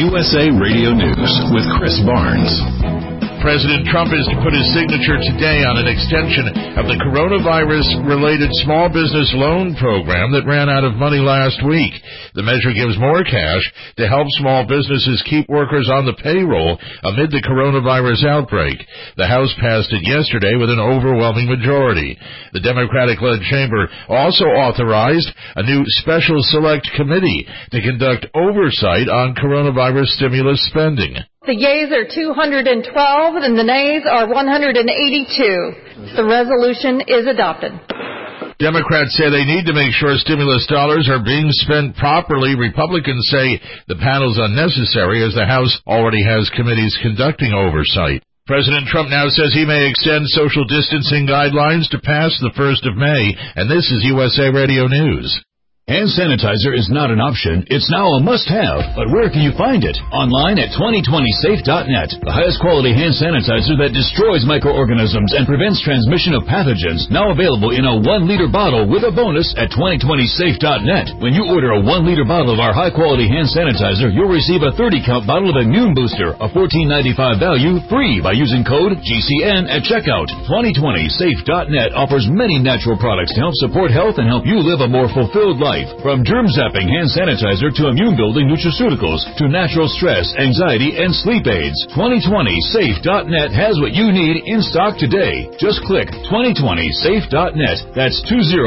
USA Radio News with Chris Barnes. President Trump is to put his signature today on an extension of the coronavirus-related small business loan program that ran out of money last week. The measure gives more cash to help small businesses keep workers on the payroll amid the coronavirus outbreak. The House passed it yesterday with an overwhelming majority. The Democratic-led chamber also authorized a new special select committee to conduct oversight on coronavirus stimulus spending. The yeas are 212 and the nays are 182. The resolution is adopted. Democrats say they need to make sure stimulus dollars are being spent properly. Republicans say the panel's unnecessary as the House already has committees conducting oversight. President Trump now says he may extend social distancing guidelines to past the 1st of May, and this is USA Radio News. Hand sanitizer is not an option. It's now a must-have. But where can you find it? Online at 2020safe.net. The highest quality hand sanitizer that destroys microorganisms and prevents transmission of pathogens. Now available in a 1-liter bottle with a bonus at 2020safe.net. When you order a 1-liter bottle of our high-quality hand sanitizer, you'll receive a 30-count bottle of Immune Booster, a $14.95 value, free by using code GCN at checkout. 2020safe.net offers many natural products to help support health and help you live a more fulfilled life. From germ-zapping hand sanitizer to immune-building nutraceuticals to natural stress, anxiety, and sleep aids. 2020safe.net has what you need in stock today. Just click 2020safe.net. That's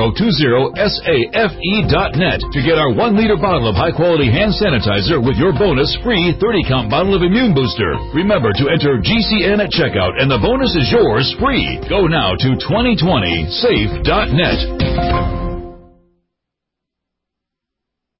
2020safe.net to get our 1-liter bottle of high-quality hand sanitizer with your bonus free 30-count bottle of Immune Booster. Remember to enter GCN at checkout and the bonus is yours free. Go now to 2020safe.net.